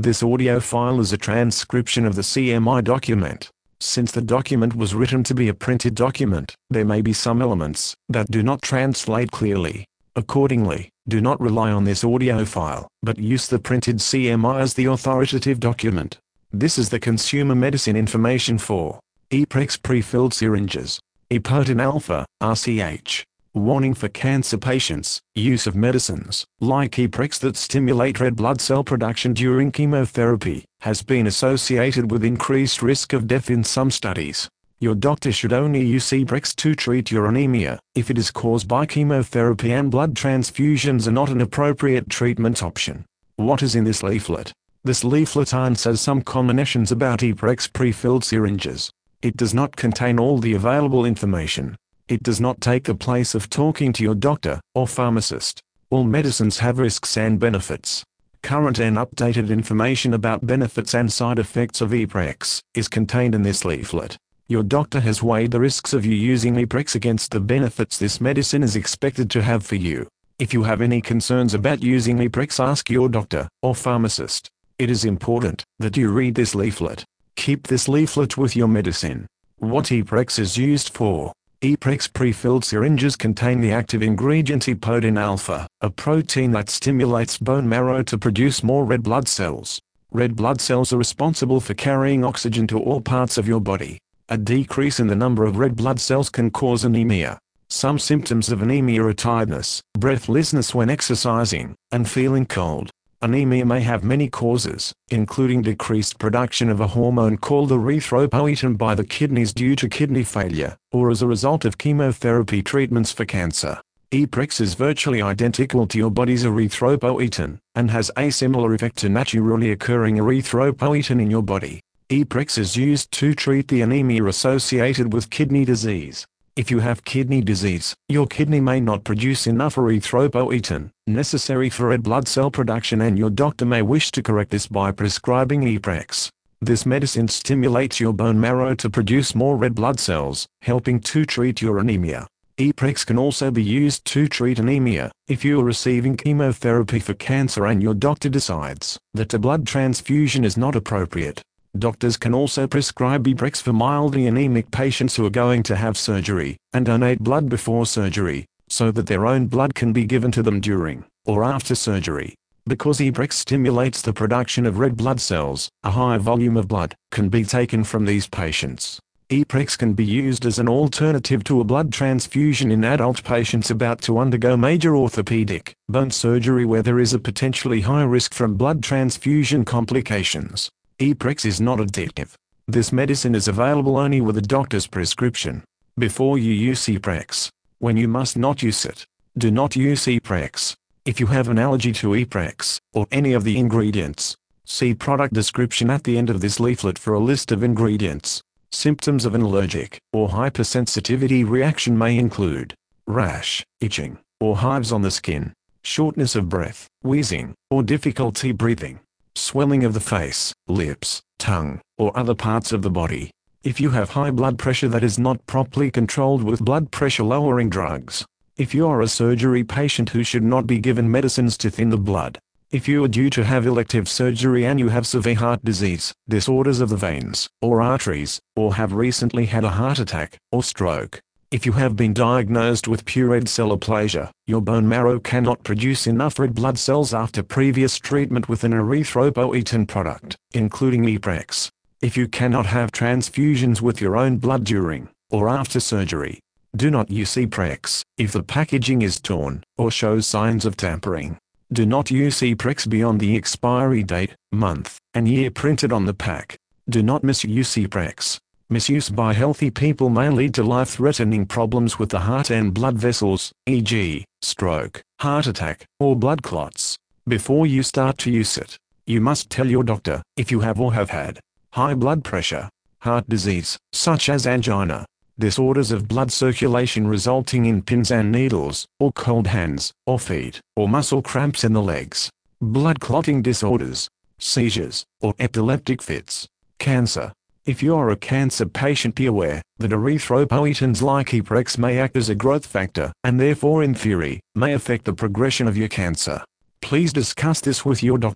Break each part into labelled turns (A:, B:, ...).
A: This audio file is a transcription of the CMI document. Since the document was written to be a printed document, there may be some elements that do not translate clearly. Accordingly, do not rely on this audio file, but use the printed CMI as the authoritative document. This is the consumer medicine information for Eprex pre-filled syringes. Epoetin alpha, RCH. Warning for cancer patients: use of medicines, like Eprex that stimulate red blood cell production during chemotherapy, has been associated with increased risk of death in some studies. Your doctor should only use Eprex to treat your anemia, if it is caused by chemotherapy and blood transfusions are not an appropriate treatment option. What is in this leaflet? This leaflet answers some combinations about Eprex pre-filled syringes. It does not contain all the available information. It does not take the place of talking to your doctor or pharmacist. All medicines have risks and benefits. Current and updated information about benefits and side effects of Eprex is contained in this leaflet. Your doctor has weighed the risks of you using Eprex against the benefits this medicine is expected to have for you. If you have any concerns about using Eprex, ask your doctor or pharmacist. It is important that you read this leaflet. Keep this leaflet with your medicine. What Eprex is used for. Eprex pre-filled syringes contain the active ingredient Epoetin alpha, a protein that stimulates bone marrow to produce more red blood cells. Red blood cells are responsible for carrying oxygen to all parts of your body. A decrease in the number of red blood cells can cause anemia. Some symptoms of anemia are tiredness, breathlessness when exercising, and feeling cold. Anemia may have many causes, including decreased production of a hormone called erythropoietin by the kidneys due to kidney failure, or as a result of chemotherapy treatments for cancer. Eprex is virtually identical to your body's erythropoietin, and has a similar effect to naturally occurring erythropoietin in your body. Eprex is used to treat the anemia associated with kidney disease. If you have kidney disease, your kidney may not produce enough erythropoietin necessary for red blood cell production, and your doctor may wish to correct this by prescribing Eprex. This medicine stimulates your bone marrow to produce more red blood cells, helping to treat your anemia. Eprex can also be used to treat anemia if you are receiving chemotherapy for cancer and your doctor decides that a blood transfusion is not appropriate. Doctors can also prescribe Eprex for mildly anemic patients who are going to have surgery, and donate blood before surgery, so that their own blood can be given to them during or after surgery. Because Eprex stimulates the production of red blood cells, a high volume of blood can be taken from these patients. Eprex can be used as an alternative to a blood transfusion in adult patients about to undergo major orthopedic bone surgery where there is a potentially high risk from blood transfusion complications. Eprex is not addictive. This medicine is available only with a doctor's prescription. Before you use Eprex. When you must not use it. Do not use Eprex. If you have an allergy to Eprex, or any of the ingredients, see product description at the end of this leaflet for a list of ingredients. Symptoms of an allergic or hypersensitivity reaction may include rash, itching, or hives on the skin, shortness of breath, wheezing, or difficulty breathing, swelling of the face, lips, tongue, or other parts of the body. If you have high blood pressure that is not properly controlled with blood pressure lowering drugs. If you are a surgery patient who should not be given medicines to thin the blood. If you are due to have elective surgery and you have severe heart disease, disorders of the veins or arteries, or have recently had a heart attack or stroke. If you have been diagnosed with pureed cell aplasia, your bone marrow cannot produce enough red blood cells after previous treatment with an erythropoietin product, including Eprex. If you cannot have transfusions with your own blood during or after surgery. Do not use Eprex if the packaging is torn or shows signs of tampering. Do not use Eprex beyond the expiry date, month, and year printed on the pack. Do not misuse Eprex. Misuse by healthy people may lead to life-threatening problems with the heart and blood vessels, e.g., stroke, heart attack, or blood clots. Before you start to use it, you must tell your doctor if you have or have had high blood pressure, heart disease, such as angina, disorders of blood circulation resulting in pins and needles, or cold hands, or feet, or muscle cramps in the legs, blood clotting disorders, seizures, or epileptic fits, cancer. If you are a cancer patient, be aware that erythropoietins like Eprex may act as a growth factor, and therefore in theory, may affect the progression of your cancer. Please discuss this with your doctor.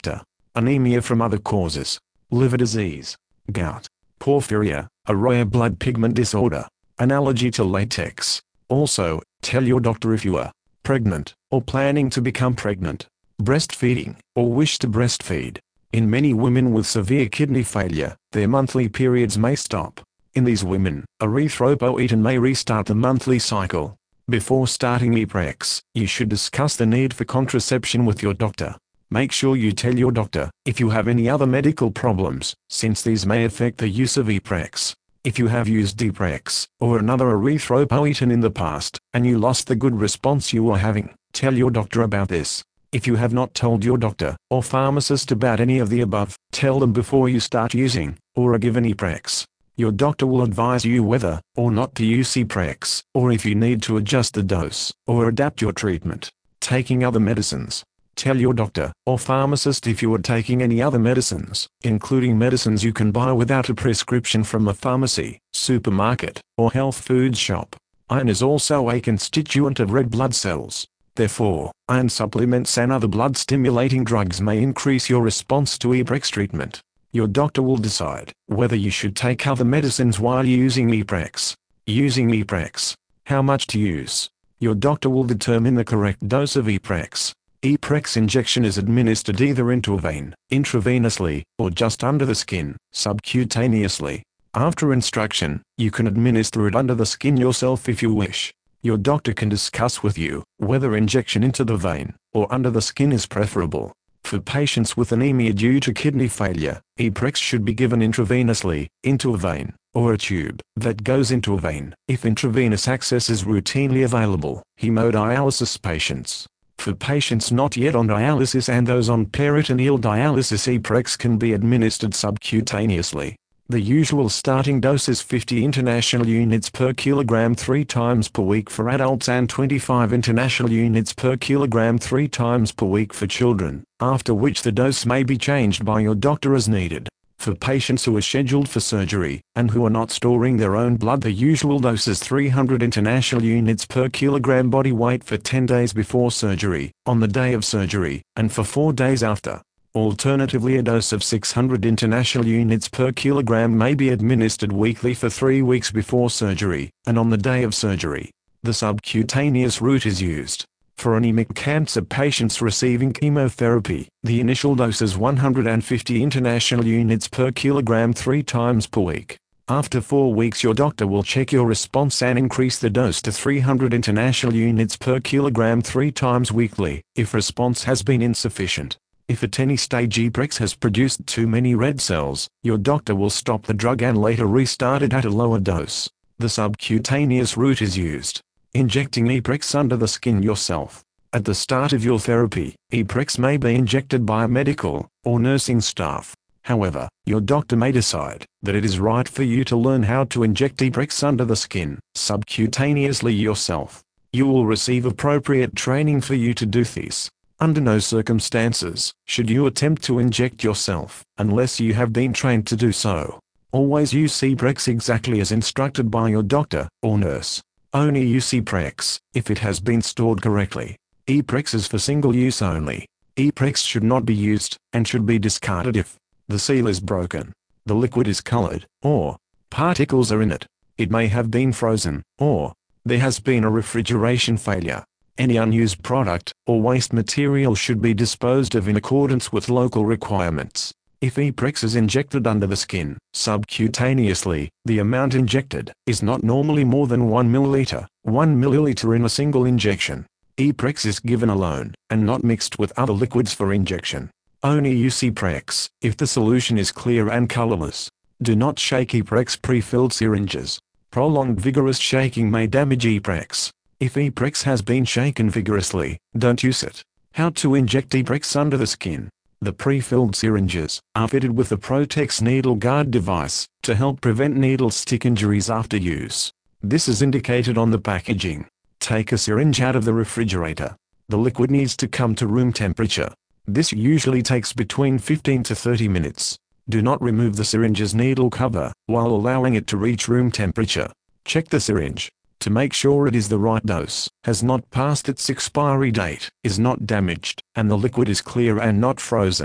A: anemia from other causes, liver disease, gout, porphyria, a rare blood pigment disorder, an allergy to latex. Also, tell your doctor if you are pregnant, or planning to become pregnant, breastfeeding, or wish to breastfeed. In many women with severe kidney failure, their monthly periods may stop. In these women, erythropoietin may restart the monthly cycle. Before starting ePrex, you should discuss the need for contraception with your doctor. Make sure you tell your doctor if you have any other medical problems, since these may affect the use of ePrex. If you have used ePrex, or another erythropoietin in the past, and you lost the good response you were having, tell your doctor about this. If you have not told your doctor, or pharmacist about any of the above, tell them before you start using, or are given ePrex. Your doctor will advise you whether or not to use ePrex, or if you need to adjust the dose, or adapt your treatment. Taking other medicines. Tell your doctor or pharmacist if you are taking any other medicines, including medicines you can buy without a prescription from a pharmacy, supermarket, or health food shop. Iron is also a constituent of red blood cells. Therefore, iron supplements and other blood-stimulating drugs may increase your response to ePrex treatment. Your doctor will decide whether you should take other medicines while using ePrex. Using ePrex. How much to use? Your doctor will determine the correct dose of ePrex. ePrex injection is administered either into a vein, intravenously, or just under the skin, subcutaneously. After instruction, you can administer it under the skin yourself if you wish. Your doctor can discuss with you whether injection into the vein or under the skin is preferable. For patients with anemia due to kidney failure, ePrex should be given intravenously, into a vein, or a tube that goes into a vein, if intravenous access is routinely available. Hemodialysis patients. For patients not yet on dialysis and those on peritoneal dialysis, ePrex can be administered subcutaneously. The usual starting dose is 50 international units per kilogram 3 times per week for adults and 25 international units per kilogram 3 times per week for children, after which the dose may be changed by your doctor as needed. For patients who are scheduled for surgery, and who are not storing their own blood, the usual dose is 300 international units per kilogram body weight for 10 days before surgery, on the day of surgery, and for 4 days after. Alternatively, a dose of 600 international units per kilogram may be administered weekly for 3 weeks before surgery, and on the day of surgery. The subcutaneous route is used. For anemic cancer patients receiving chemotherapy, the initial dose is 150 international units per kilogram 3 times per week. After 4 weeks, your doctor will check your response and increase the dose to 300 international units per kilogram 3 times weekly, if response has been insufficient. If at any stage ePrex has produced too many red cells, your doctor will stop the drug and later restart it at a lower dose. The subcutaneous route is used. Injecting ePrex under the skin yourself. At the start of your therapy, ePrex may be injected by a medical or nursing staff. However, your doctor may decide that it is right for you to learn how to inject ePrex under the skin, subcutaneously yourself. You will receive appropriate training for you to do this. Under no circumstances should you attempt to inject yourself, unless you have been trained to do so. Always use ePrex exactly as instructed by your doctor or nurse. Only use ePrex if it has been stored correctly. ePrex is for single use only. ePrex should not be used, and should be discarded if the seal is broken, the liquid is colored, or particles are in it. It may have been frozen, or there has been a refrigeration failure. Any unused product or waste material should be disposed of in accordance with local requirements. If ePrex is injected under the skin, subcutaneously, the amount injected is not normally more than 1 milliliter, 1 milliliter in a single injection. ePrex is given alone, and not mixed with other liquids for injection. Only use ePrex if the solution is clear and colorless. Do not shake ePrex pre-filled syringes. Prolonged vigorous shaking may damage ePrex. If ePrex has been shaken vigorously, don't use it. How to inject ePrex under the skin. The pre-filled syringes are fitted with the Protex needle guard device to help prevent needle stick injuries after use. This is indicated on the packaging. Take a syringe out of the refrigerator. The liquid needs to come to room temperature. This usually takes between 15 to 30 minutes. Do not remove the syringe's needle cover while allowing it to reach room temperature. Check the syringe to make sure it is the right dose, has not passed its expiry date, is not damaged, and the liquid is clear and not frozen.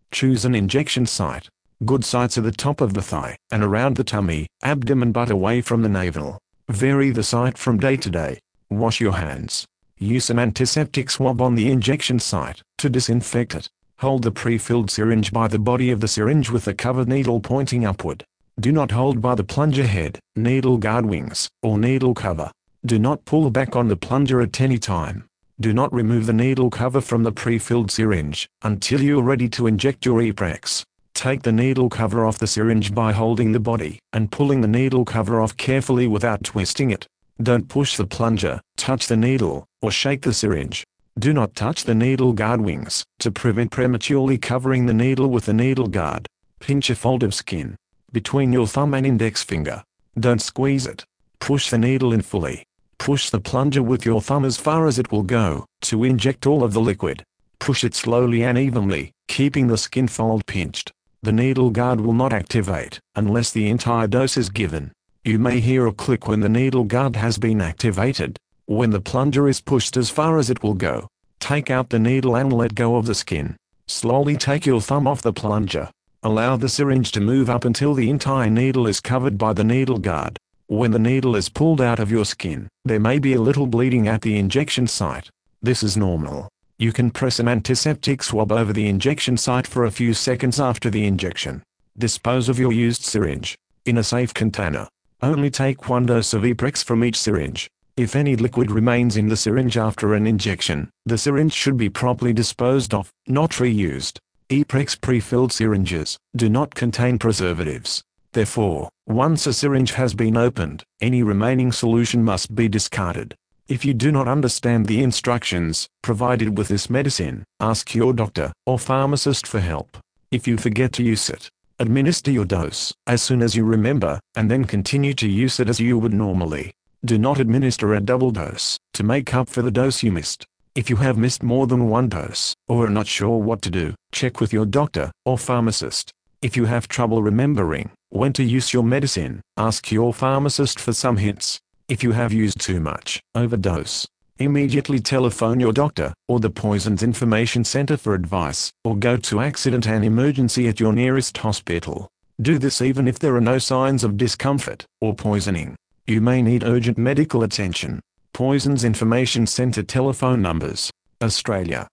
A: Choose an injection site. Good sites are the top of the thigh, and around the tummy, abdomen but away from the navel. Vary the site from day to day. Wash your hands. Use an antiseptic swab on the injection site to disinfect it. Hold the pre-filled syringe by the body of the syringe with the covered needle pointing upward. Do not hold by the plunger head, needle guard wings, or needle cover. Do not pull back on the plunger at any time. Do not remove the needle cover from the pre-filled syringe until you are ready to inject your E-Prex. Take the needle cover off the syringe by holding the body and pulling the needle cover off carefully without twisting it. Don't push the plunger, touch the needle, or shake the syringe. Do not touch the needle guard wings to prevent prematurely covering the needle with the needle guard. Pinch a fold of skin between your thumb and index finger. Don't squeeze it. Push the needle in fully. Push the plunger with your thumb as far as it will go to inject all of the liquid. Push it slowly and evenly, keeping the skin fold pinched. The needle guard will not activate unless the entire dose is given. You may hear a click when the needle guard has been activated. When the plunger is pushed as far as it will go, take out the needle and let go of the skin. Slowly take your thumb off the plunger. Allow the syringe to move up until the entire needle is covered by the needle guard. When the needle is pulled out of your skin, there may be a little bleeding at the injection site. This is normal. You can press an antiseptic swab over the injection site for a few seconds after the injection. Dispose of your used syringe in a safe container. Only take one dose of E-Prex from each syringe. If any liquid remains in the syringe after an injection, the syringe should be properly disposed of, not reused. E-Prex pre-filled syringes do not contain preservatives. Therefore, once a syringe has been opened, any remaining solution must be discarded. If you do not understand the instructions provided with this medicine, ask your doctor or pharmacist for help. If you forget to use it, administer your dose as soon as you remember, and then continue to use it as you would normally. Do not administer a double dose to make up for the dose you missed. If you have missed more than one dose, or are not sure what to do, check with your doctor or pharmacist. If you have trouble remembering when to use your medicine, ask your pharmacist for some hints. If you have used too much, overdose, immediately telephone your doctor or the Poisons Information Center for advice, or go to accident and emergency at your nearest hospital. Do this even if there are no signs of discomfort or poisoning. You may need urgent medical attention. Poisons Information Center telephone numbers: Australia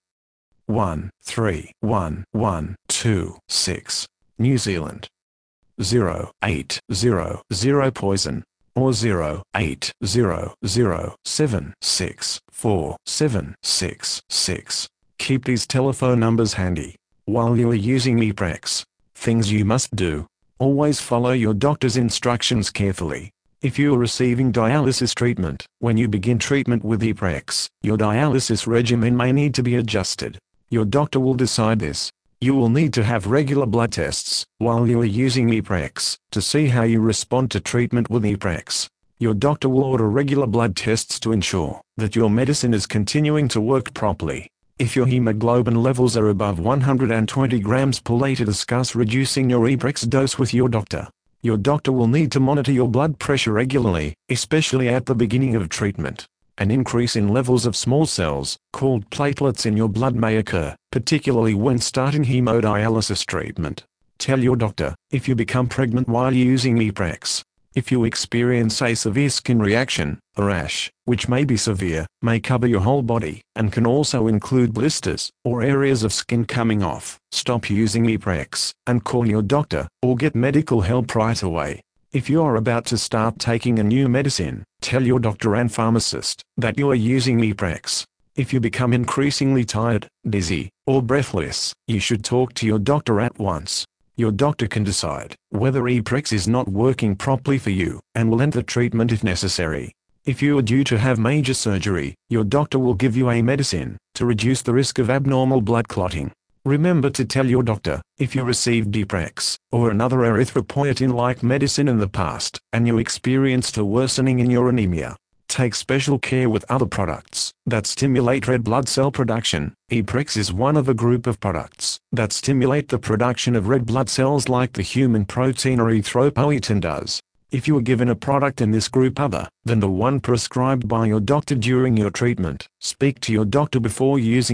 A: 131126, New Zealand 0800 Poison, or 0800764766. Keep these telephone numbers handy while you are using E-Prex. Things you must do: always follow your doctor's instructions carefully. If you are receiving dialysis treatment, when you begin treatment with E-Prex, your dialysis regimen may need to be adjusted. Your doctor will decide this. You will need to have regular blood tests while you are using E-Prex to see how you respond to treatment with E-Prex. Your doctor will order regular blood tests to ensure that your medicine is continuing to work properly. If your hemoglobin levels are above 120 grams per liter, discuss reducing your E-Prex dose with your doctor. Your doctor will need to monitor your blood pressure regularly, especially at the beginning of treatment. An increase in levels of small cells, called platelets, in your blood may occur, particularly when starting hemodialysis treatment. Tell your doctor if you become pregnant while using E-Prex. If you experience a severe skin reaction, a rash, which may be severe, may cover your whole body, and can also include blisters or areas of skin coming off, stop using E-Prex and call your doctor or get medical help right away. If you are about to start taking a new medicine, tell your doctor and pharmacist that you are using E-Prex. If you become increasingly tired, dizzy, or breathless, you should talk to your doctor at once. Your doctor can decide whether E-Prex is not working properly for you and will end the treatment if necessary. If you are due to have major surgery, your doctor will give you a medicine to reduce the risk of abnormal blood clotting. Remember to tell your doctor if you received E-Prex or another erythropoietin-like medicine in the past and you experienced a worsening in your anemia. Take special care with other products that stimulate red blood cell production. E-Prex is one of a group of products that stimulate the production of red blood cells like the human protein erythropoietin does. If you are given a product in this group other than the one prescribed by your doctor during your treatment, speak to your doctor before using it.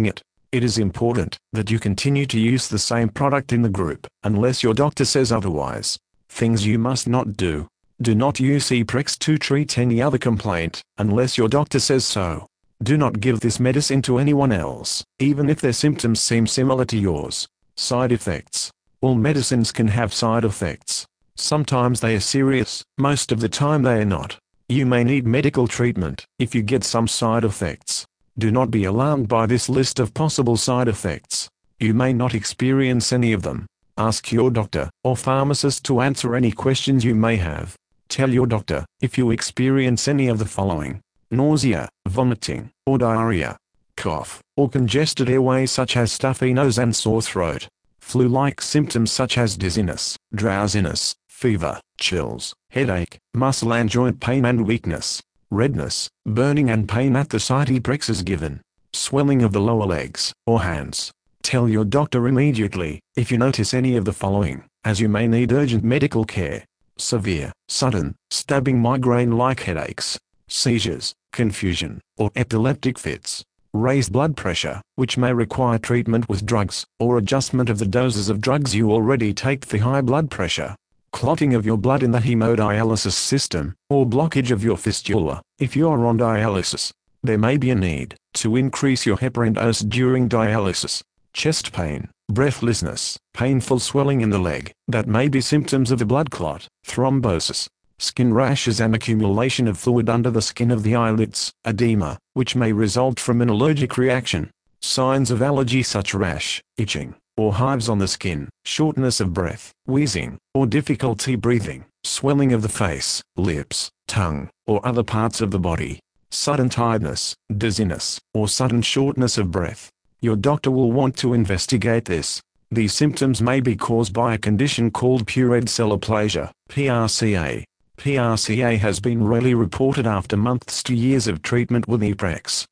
A: It is important that you continue to use the same product in the group, unless your doctor says otherwise. Things you must not do. Do not use Eprex to treat any other complaint, unless your doctor says so. Do not give this medicine to anyone else, even if their symptoms seem similar to yours. Side effects. All medicines can have side effects. Sometimes they are serious, most of the time they are not. You may need medical treatment if you get some side effects. Do not be alarmed by this list of possible side effects. You may not experience any of them. Ask your doctor or pharmacist to answer any questions you may have. Tell your doctor if you experience any of the following: nausea, vomiting, or diarrhea, cough, or congested airways such as stuffy nose and sore throat, flu-like symptoms such as dizziness, drowsiness, fever, chills, headache, muscle and joint pain and weakness, redness, burning and pain at the site Eprex is given, swelling of the lower legs or hands. Tell your doctor immediately if you notice any of the following, as you may need urgent medical care: severe, sudden, stabbing migraine-like headaches, seizures, confusion, or epileptic fits, raised blood pressure, which may require treatment with drugs, or adjustment of the doses of drugs you already take for high blood pressure, clotting of your blood in the hemodialysis system, or blockage of your fistula, if you are on dialysis. There may be a need to increase your heparin dose during dialysis. Chest pain, breathlessness, painful swelling in the leg, that may be symptoms of a blood clot, thrombosis, skin rashes and accumulation of fluid under the skin of the eyelids, edema, which may result from an allergic reaction. Signs of allergy such rash, itching, or hives on the skin, shortness of breath, wheezing, or difficulty breathing, swelling of the face, lips, tongue, or other parts of the body, sudden tiredness, dizziness, or sudden shortness of breath. Your doctor will want to investigate this. These symptoms may be caused by a condition called pureed cell aplasia, PRCA. PRCA has been rarely reported after months to years of treatment with Eprex.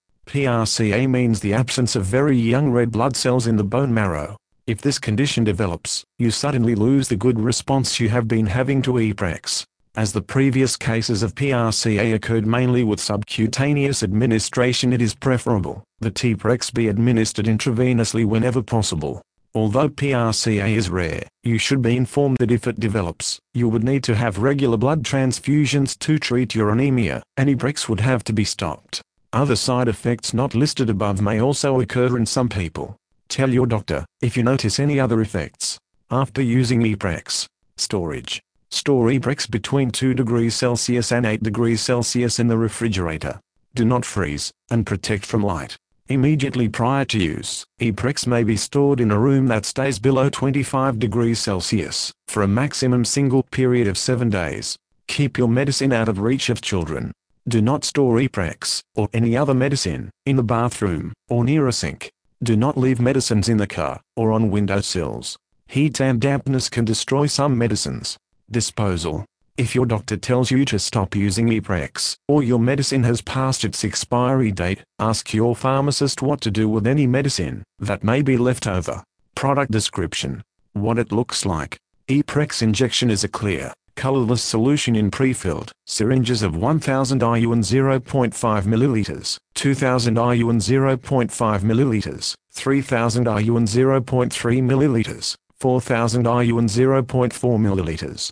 A: PRCA means the absence of very young red blood cells in the bone marrow. If this condition develops, you suddenly lose the good response you have been having to Eprex. As the previous cases of PRCA occurred mainly with subcutaneous administration, it is preferable that Eprex be administered intravenously whenever possible. Although PRCA is rare, you should be informed that if it develops, you would need to have regular blood transfusions to treat your anemia, and Eprex would have to be stopped. Other side effects not listed above may also occur in some people. Tell your doctor if you notice any other effects. After using Eprex. Storage. Store Eprex between 2 degrees Celsius and 8 degrees Celsius in the refrigerator. Do not freeze, and protect from light. Immediately prior to use, Eprex may be stored in a room that stays below 25 degrees Celsius, for a maximum single period of 7 days. Keep your medicine out of reach of children. Do not store Eprex, or any other medicine, in the bathroom, or near a sink. Do not leave medicines in the car, or on windowsills. Heat and dampness can destroy some medicines. Disposal. If your doctor tells you to stop using Eprex, or your medicine has passed its expiry date, ask your pharmacist what to do with any medicine that may be left over. Product description. What it looks like. Eprex injection is a clear, colorless solution in pre-filled syringes of 1000 IU and 0.5 ml, 2000 IU and 0.5 ml, 3000 IU and 0.3 ml, 4000 IU and 0.4 ml.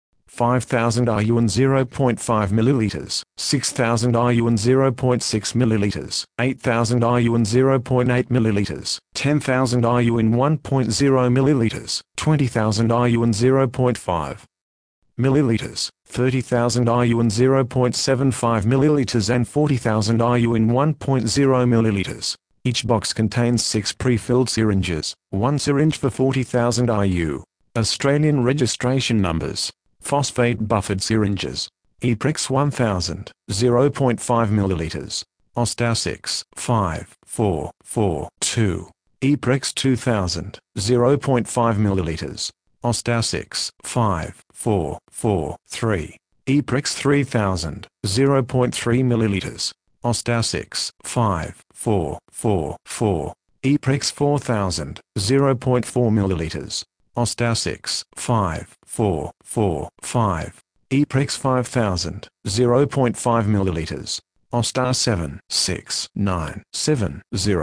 A: 5000 IU and 0.5 ml, 6000 IU and 0.6 ml, 8000 IU and 0.8 ml, 10,000 IU in 1.0 ml, 20,000 IU and 0.5 ml, 30,000 IU and 0.75 ml and 40,000 IU in 1.0 ml. Each box contains 6 pre-filled syringes, 1 syringe for 40,000 IU. Australian registration numbers. Phosphate buffered syringes. Eprex 1000, 0.5 ml. Ostar 6, 5, 4, 4, 2. Eprex 2000, 0.5 ml. Ostar 6, 5, 4, 4, 3. Eprex 3000, 0.3 ml. Ostar 6, 5, 4, 4, 4. Eprex 4000, 0.4 ml. Ostar 6, 5, 4, 4, 5. Eprex 5000, 0.5 ml. Ostar 7, 6, 9, 7, 0.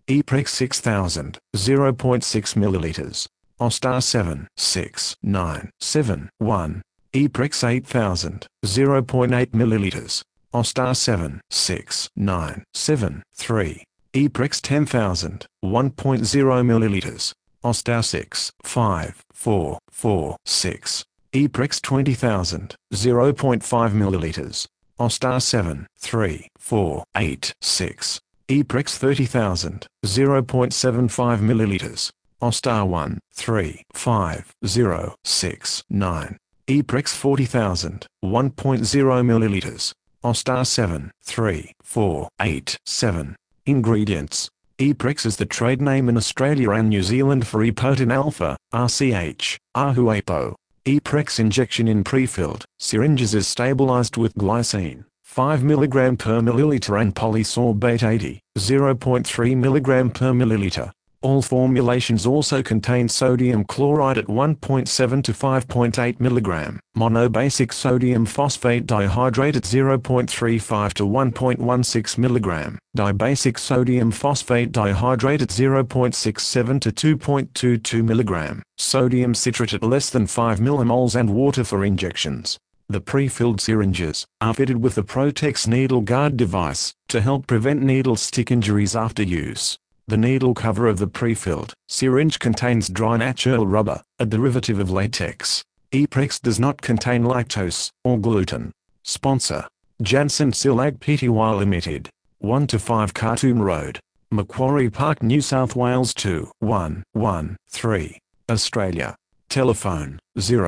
A: Eprex 6000, 0.6 milliliters. Ostar 7, 6, 9, 7, 1. Eprex 8000, 0.8 milliliters. Ostar 7, 6, 9, 7, 3. Eprex 10000, 1.0 milliliters. Ostar 6, 5, 4, 4, 6. Eprex 20000, 0.5 milliliters. Ostar 7, 3, 4, 8, 6. Eprex 30000, 0.75 milliliters. Ostar 1, 3, 5, 0, 6, 9. Eprex 40000, 1.0 milliliters. Ostar 7, 3, 4, 8, 7. Ingredients. Eprex is the trade name in Australia and New Zealand for Epoetin alpha, RCH, Ahuapo. Eprex injection in prefilled syringes is stabilized with glycine, 5 mg per milliliter and polysorbate 80, 0.3 mg per milliliter. All formulations also contain sodium chloride at 1.7 to 5.8 mg, monobasic sodium phosphate dihydrate at 0.35 to 1.16 mg, dibasic sodium phosphate dihydrate at 0.67 to 2.22 mg, sodium citrate at less than 5 millimoles and water for injections. The pre-filled syringes are fitted with the Protex needle guard device to help prevent needle stick injuries after use. The needle cover of the pre-filled syringe contains dry natural rubber, a derivative of latex. Eprex does not contain lactose or gluten. Sponsor: Janssen Silag Pty Limited. 1-5 Khartoum Road, Macquarie Park, New South Wales 21113, Australia. Telephone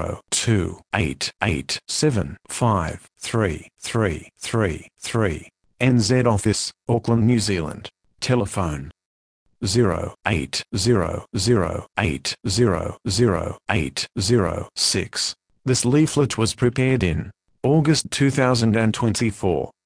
A: 0288753333. NZ Office, Auckland, New Zealand. Telephone 0800800806. This leaflet was prepared in August 2024.